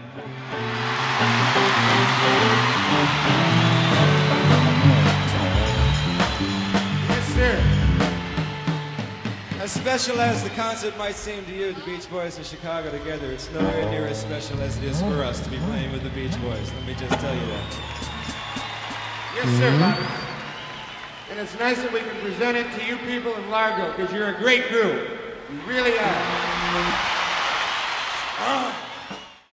Yes, sir. As special as the concert might seem to you, the Beach Boys in Chicago together, it's nowhere near as special as it is for us to be playing with the Beach Boys. Let me just tell you that. Yes, sir, Bobby. And it's nice that we can present it to you people in Largo, because you're a great group. You really are.